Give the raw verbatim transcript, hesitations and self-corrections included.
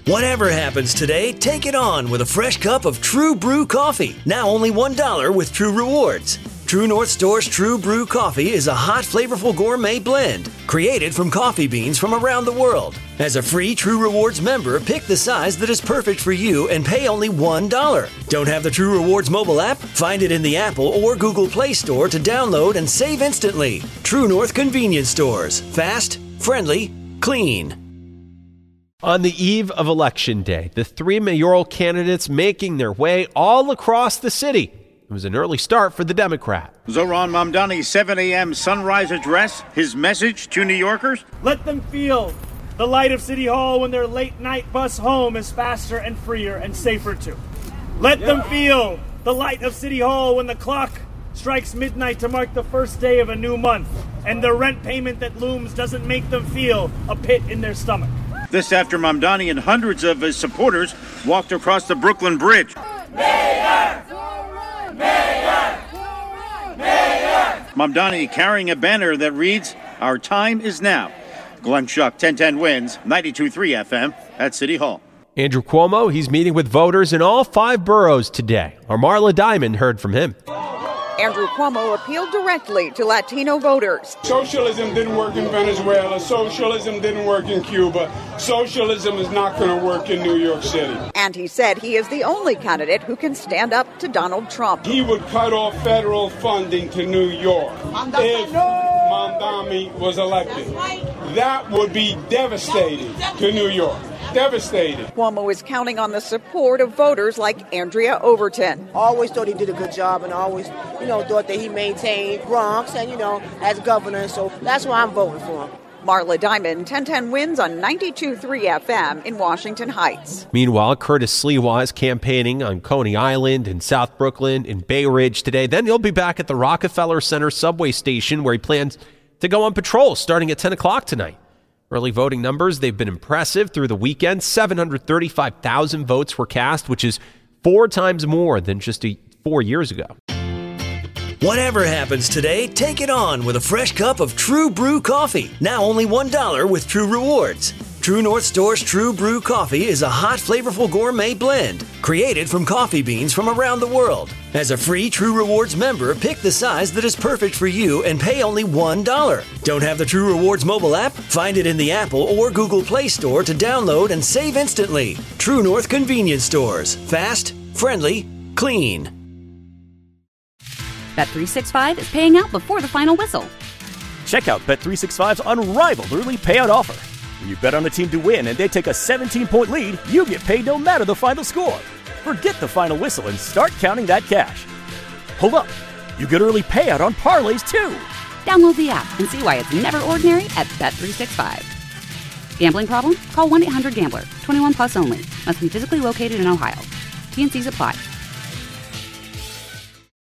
Whatever happens today, take it on with a fresh cup of True Brew coffee. Now only one dollar with True Rewards. True North Store's True Brew coffee is a hot, flavorful gourmet blend created from coffee beans from around the world. As a free True Rewards member, pick the size that is perfect for you and pay only one dollar. Don't have the True Rewards mobile app? Find it in the Apple or Google Play Store to download and save instantly. True North Convenience Stores. Fast, friendly, clean. On the eve of Election Day, the three mayoral candidates making their way all across the city. It was an early start for the Democrat. Zohran Mamdani's seven a.m. sunrise address, his message to New Yorkers. Let them feel the light of City Hall when their late-night bus home is faster and freer and safer too. Let yeah. them feel the light of City Hall when the clock strikes midnight to mark the first day of a new month, and the rent payment that looms doesn't make them feel a pit in their stomach. This after Mamdani and hundreds of his supporters walked across the Brooklyn Bridge. Mayor! Mayor! Mayor! Mamdani carrying a banner that reads, "Our time is now." Glenn Schuck, ten ten wins, ninety-two point three F M at City Hall. Andrew Cuomo, he's meeting with voters in all five boroughs today. Our Marla Diamond heard from him. Andrew Cuomo appealed directly to Latino voters. Socialism didn't work in Venezuela. Socialism didn't work in Cuba. Socialism is not going to work in New York City. And he said he is the only candidate who can stand up to Donald Trump. He would cut off federal funding to New York if Mamdani was elected. That would be devastating to New York. Devastated. Cuomo is counting on the support of voters like Andrea Overton. I always thought he did a good job, and I always, you know, thought that he maintained Bronx and, you know, as governor. So that's why I'm voting for him. Marla Diamond, ten ten wins on ninety-two point three F M in Washington Heights. Meanwhile, Curtis Sliwa is campaigning on Coney Island in South Brooklyn in Bay Ridge today. Then he'll be back at the Rockefeller Center subway station where he plans to go on patrol starting at ten o'clock tonight. Early voting numbers, they've been impressive through the weekend. seven hundred thirty-five thousand votes were cast, which is four times more than just a, four years ago. Whatever happens today, take it on with a fresh cup of True Brew coffee. Now only one dollar with True Rewards. True North Store's True Brew coffee is a hot, flavorful gourmet blend created from coffee beans from around the world. As a free True Rewards member, pick the size that is perfect for you and pay only one dollar. Don't have the True Rewards mobile app? Find it in the Apple or Google Play Store to download and save instantly. True North Convenience Stores. Fast, friendly, clean. Bet three sixty-five is paying out before the final whistle. Check out Bet three sixty-five's unrivaled early payout offer. When you bet on a team to win and they take a seventeen-point lead, you get paid no matter the final score. Forget the final whistle and start counting that cash. Hold up. You get early payout on parlays, too. Download the app and see why it's never ordinary at Bet three sixty-five. Gambling problem? Call one eight hundred gambler. twenty-one plus only. Must be physically located in Ohio. T and C's apply.